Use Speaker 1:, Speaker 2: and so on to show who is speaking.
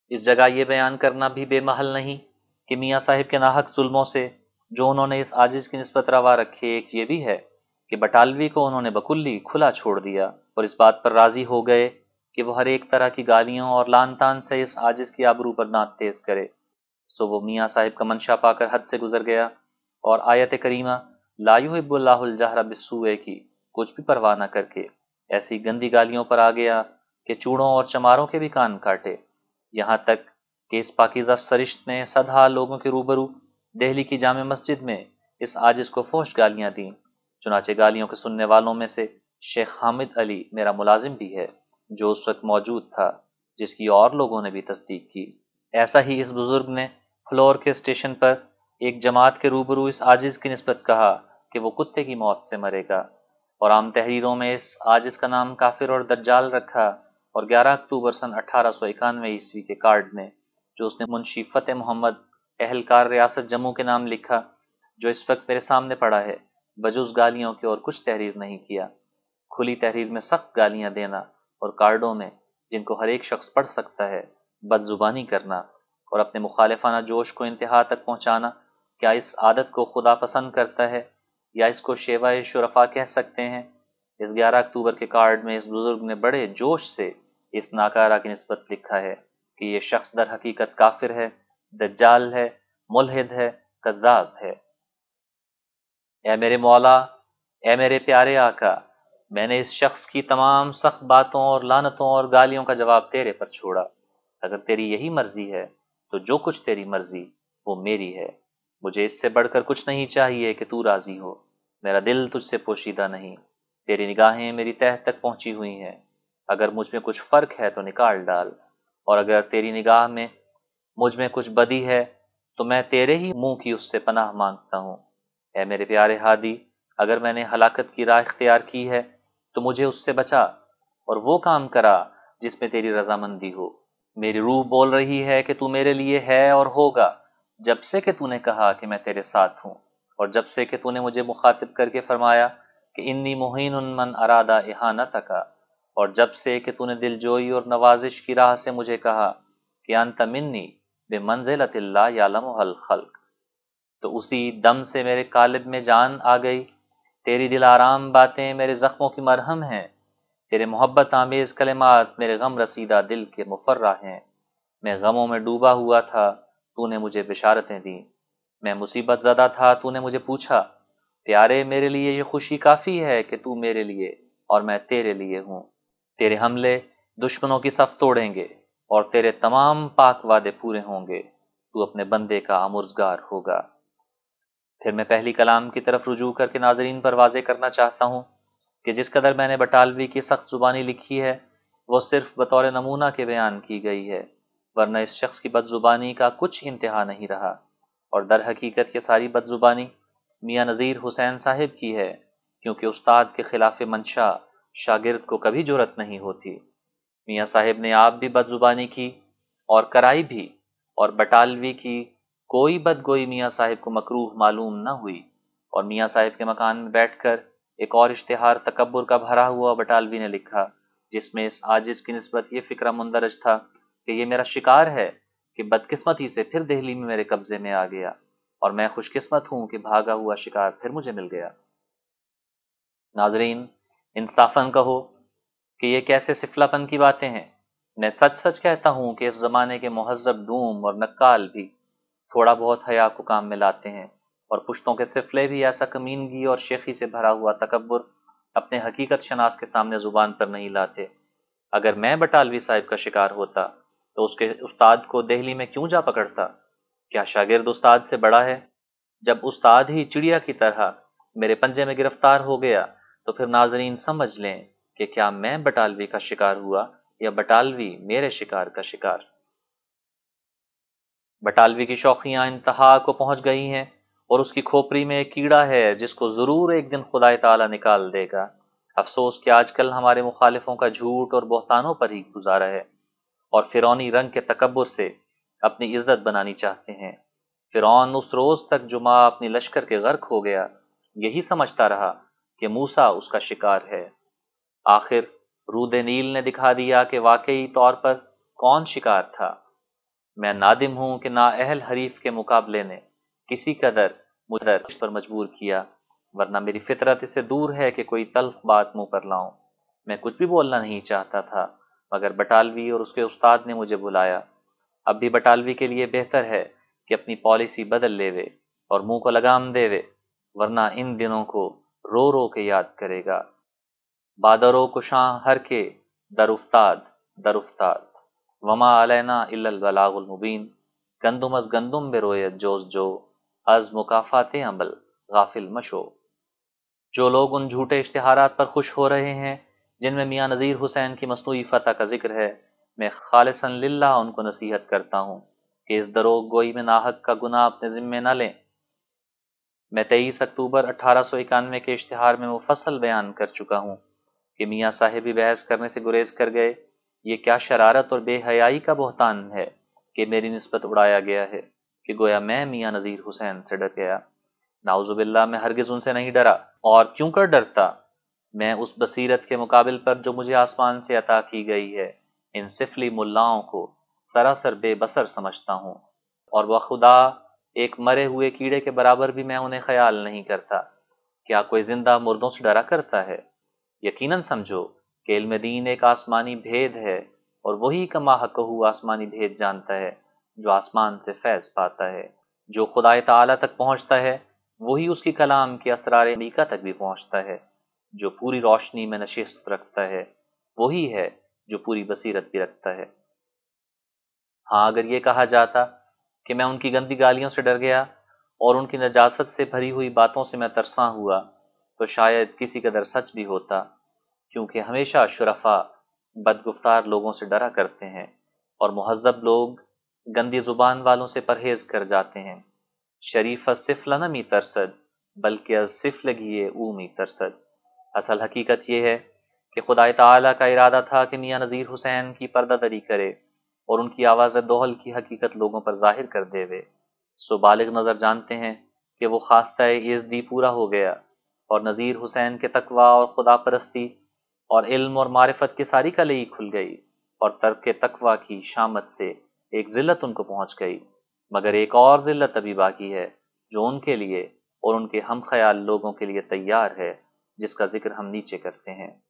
Speaker 1: اس جگہ یہ بیان کرنا بھی بے محل نہیں کہ میاں صاحب کے ناحق ظلموں سے جو انہوں نے اس عاجز کی نسبت روا رکھے، ایک یہ بھی ہے کہ بٹالوی کو انہوں نے بکلی کھلا چھوڑ دیا اور اس بات پر راضی ہو گئے کہ وہ ہر ایک طرح کی گالیوں اور لان تان سے اس عاجز کی آبرو پر دانت تیز کرے۔ سو وہ میاں صاحب کا منشا پا کر حد سے گزر گیا اور آیت کریمہ لا یحب اللہ الجہر بالسوء کی کچھ بھی پرواہ نہ کر کے ایسی گندی گالیوں پر آ گیا کہ چوڑوں اور چماروں کے بھی کان کاٹے، یہاں تک کہ اس پاکیزہ سرشت نے صدہا لوگوں کے روبرو دہلی کی جامع مسجد میں اس عاجز کو فحش گالیاں دیں۔ چنانچہ گالیوں کے سننے والوں میں سے شیخ حامد علی میرا ملازم بھی ہے، جو اس وقت موجود تھا، جس کی اور لوگوں نے بھی تصدیق کی۔ ایسا ہی اس بزرگ نے فلور کے اسٹیشن پر ایک جماعت کے روبرو اس عاجز کی نسبت کہا کہ وہ کتے کی موت سے مرے گا، اور عام تحریروں میں اس عاجز کا نام کافر اور دجال رکھا، اور 11 اکتوبر سن 1891 عیسوی کے کارڈ میں جو اس نے منشی فتح محمد اہلکار ریاست جموں کے نام لکھا، جو اس وقت میرے سامنے پڑا ہے، بجز گالیوں کے اور کچھ تحریر نہیں کیا۔ کھلی تحریر میں سخت گالیاں دینا اور کارڈوں میں جن کو ہر ایک شخص پڑھ سکتا ہے بد زبانی کرنا اور اپنے مخالفانہ جوش کو انتہا تک پہنچانا، کیا اس عادت کو خدا پسند کرتا ہے یا اس کو شیوہ شرفا کہہ سکتے ہیں؟ اس 11 اکتوبر کے کارڈ میں اس بزرگ نے بڑے جوش سے اس ناکارہ کی نسبت لکھا ہے کہ یہ شخص در حقیقت کافر ہے، دجال ہے، ملحد ہے، کذاب ہے۔ اے میرے مولا، اے میرے پیارے آقا، میں نے اس شخص کی تمام سخت باتوں اور لعنتوں اور گالیوں کا جواب تیرے پر چھوڑا۔ اگر تیری یہی مرضی ہے تو جو کچھ تیری مرضی وہ میری ہے، مجھے اس سے بڑھ کر کچھ نہیں چاہیے کہ تو راضی ہو۔ میرا دل تجھ سے پوشیدہ نہیں، تیری نگاہیں میری تہہ تک پہنچی ہوئی ہیں، اگر مجھ میں کچھ فرق ہے تو نکال ڈال، اور اگر تیری نگاہ میں مجھ میں کچھ بدی ہے تو میں تیرے ہی منہ کی اس سے پناہ مانگتا ہوں۔ اے میرے پیارے ہادی، اگر میں نے ہلاکت کی راہ اختیار کی ہے تو مجھے اس سے بچا اور وہ کام کرا جس میں تیری رضامندی ہو۔ میری روح بول رہی ہے کہ تو میرے لیے ہے اور ہوگا، جب سے کہ تو نے کہا کہ میں تیرے ساتھ ہوں، اور جب سے کہ تو نے مجھے مخاطب کر کے فرمایا کہ انی مہین من ارادہ احانتک، اور جب سے کہ تو نے دل جوئی اور نوازش کی راہ سے مجھے کہا کہ انت منی بمنزلۃ اللہ یعلمہ الخلق، تو اسی دم سے میرے قالب میں جان آ گئی۔ تیری دل آرام باتیں میرے زخموں کی مرہم ہیں، تیرے محبت آمیز کلمات میرے غم رسیدہ دل کے مفرح ہیں۔ میں غموں میں ڈوبا ہوا تھا، تو نے مجھے بشارتیں دیں۔ میں مصیبت زدہ تھا، تو نے مجھے پوچھا، پیارے میرے لیے یہ خوشی کافی ہے کہ تو میرے لیے اور میں تیرے لیے ہوں۔ تیرے حملے دشمنوں کی صف توڑیں گے اور تیرے تمام پاک وعدے پورے ہوں گے، تو اپنے بندے کا آمرزگار ہوگا۔ پھر میں پہلی کلام کی طرف رجوع کر کے ناظرین پر واضح کرنا چاہتا ہوں کہ جس قدر میں نے بٹالوی کی سخت زبانی لکھی ہے وہ صرف بطور نمونہ کے بیان کی گئی ہے، ورنہ اس شخص کی بد زبانی کا کچھ انتہا نہیں رہا، اور در حقیقت یہ ساری بد زبانی میاں نذیر حسین صاحب کی ہے، کیونکہ استاد کے خلاف منشا شاگرد کو کبھی جرأت نہیں ہوتی۔ میاں صاحب نے آپ بھی بد زبانی کی اور کرائی بھی، اور بٹالوی کی کوئی بدگوئی میاں صاحب کو مکروہ معلوم نہ ہوئی، اور میاں صاحب کے مکان میں بیٹھ کر ایک اور اشتہار تکبر کا بھرا ہوا بٹالوی نے لکھا، جس میں اس عاجز کی نسبت یہ فکرہ مندرج تھا کہ یہ میرا شکار ہے کہ بدقسمتی سے پھر دہلی میں میرے قبضے میں آ گیا، اور میں خوش قسمت ہوں کہ بھاگا ہوا شکار پھر مجھے مل گیا۔ ناظرین، انصافاً کہو کہ یہ کیسے سفلہ پن کی باتیں ہیں۔ میں سچ سچ کہتا ہوں کہ اس زمانے کے مہذب ڈوم اور نقال بھی تھوڑا بہت حیا کو کام میں لاتے ہیں، اور پشتوں کے سفلے بھی ایسا کمینگی اور شیخی سے بھرا ہوا تکبر اپنے حقیقت شناس کے سامنے زبان پر نہیں لاتے۔ اگر میں بٹالوی صاحب کا شکار ہوتا تو اس کے استاد کو دہلی میں کیوں جا پکڑتا؟ کیا شاگرد استاد سے بڑا ہے؟ جب استاد ہی چڑیا کی طرح میرے پنجے میں گرفتار ہو گیا تو پھر ناظرین سمجھ لیں کہ کیا میں بٹالوی کا شکار ہوا یا بٹالوی میرے شکار کا شکار۔ بٹالوی کی شوخیاں انتہا کو پہنچ گئی ہیں، اور اس کی کھوپڑی میں ایک کیڑا ہے جس کو ضرور ایک دن خدا تعالی نکال دے گا۔ افسوس کہ آج کل ہمارے مخالفوں کا جھوٹ اور بہتانوں پر ہی گزارا ہے، اور فرعونی رنگ کے تکبر سے اپنی عزت بنانی چاہتے ہیں۔ فرعون اس روز تک جو ماں اپنی لشکر کے غرق ہو گیا یہی سمجھتا رہا کہ موسیٰ اس کا شکار ہے۔ آخر رود نیل نے دکھا دیا کہ واقعی طور پر کون شکار تھا۔ میں نادم ہوں کہ نااہل حریف کے مقابلے نے کسی قدر مجھے اس پر مجبور کیا، ورنہ میری فطرت اس سے دور ہے کہ کوئی تلخ بات منہ پر لاؤں۔ میں کچھ بھی بولنا نہیں چاہتا تھا، مگر بٹالوی اور اس کے استاد نے مجھے بلایا۔ اب بھی بٹالوی کے لیے بہتر ہے کہ اپنی پالیسی بدل لے وے اور منہ کو لگام دے وے، ورنہ ان دنوں کو رو رو کے یاد کرے گا۔ بادرو کشاں ہر کے در افتاد در افتاد، وما علینا الا البلاغ المبین، گندم از گندم بروید جوز جو، از مکافات عمل غافل مشو۔ جو لوگ ان جھوٹے اشتہارات پر خوش ہو رہے ہیں جن میں میاں نذیر حسین کی مصنوعی فتح کا ذکر ہے، میں خالصاً للہ ان کو نصیحت کرتا ہوں کہ اس دروغ گوئی میں ناحق کا گناہ اپنے ذمے نہ لیں۔ میں 23 اکتوبر 1891 کے اشتہار میں مفصل بیان کر چکا ہوں کہ میاں صاحب ہی بحث کرنے سے گریز کر گئے۔ یہ کیا شرارت اور بے حیائی کا بہتان ہے کہ میری نسبت اڑایا گیا ہے کہ گویا میں میاں نذیر حسین سے ڈر گیا۔ نعوذ باللہ، میں ہرگز ان سے نہیں ڈرا، اور کیوں کر ڈرتا؟ میں اس بصیرت کے مقابل پر جو مجھے آسمان سے عطا کی گئی ہے ان سفلی ملاؤں کو سراسر بے بصر سمجھتا ہوں، اور بخدا ایک مرے ہوئے کیڑے کے برابر بھی میں انہیں خیال نہیں کرتا۔ کیا کوئی زندہ مردوں سے ڈرا کرتا ہے؟ یقیناً سمجھو کہ علم دین ایک آسمانی بھید ہے، اور وہی کا ماحقہ آسمانی بھید جانتا ہے جو آسمان سے فیض پاتا ہے۔ جو خدا تعالی تک پہنچتا ہے وہی اس کی کلام کے اسرار عمیقہ تک بھی پہنچتا ہے۔ جو پوری روشنی میں نشست رکھتا ہے وہی ہے جو پوری بصیرت بھی رکھتا ہے۔ ہاں، اگر یہ کہا جاتا کہ میں ان کی گندی گالیوں سے ڈر گیا اور ان کی نجاست سے بھری ہوئی باتوں سے میں ترساں ہوا، تو شاید کسی قدر سچ بھی ہوتا، کیونکہ ہمیشہ شرفا بدگفتار لوگوں سے ڈرا کرتے ہیں اور مہذب لوگ گندی زبان والوں سے پرہیز کر جاتے ہیں۔ شریف از سفل نہ می ترسد بلکہ از سفلگی او می ترسد۔ اصل حقیقت یہ ہے کہ خدا تعالیٰ کا ارادہ تھا کہ میاں نذیر حسین کی پردہ دری کرے اور ان کی آواز دوحل کی حقیقت لوگوں پر ظاہر کر دے وے۔ سو بالغ نظر جانتے ہیں کہ وہ خواستہ ایزدی پورا ہو گیا، اور نذیر حسین کے تقوی اور خدا پرستی اور علم اور معرفت کی ساری کلئی کھل گئی، اور ترک تقوی کی شامت سے ایک ذلت ان کو پہنچ گئی۔ مگر ایک اور ذلت ابھی باقی ہے جو ان کے لیے اور ان کے ہم خیال لوگوں کے لیے تیار ہے، جس کا ذکر ہم نیچے کرتے ہیں۔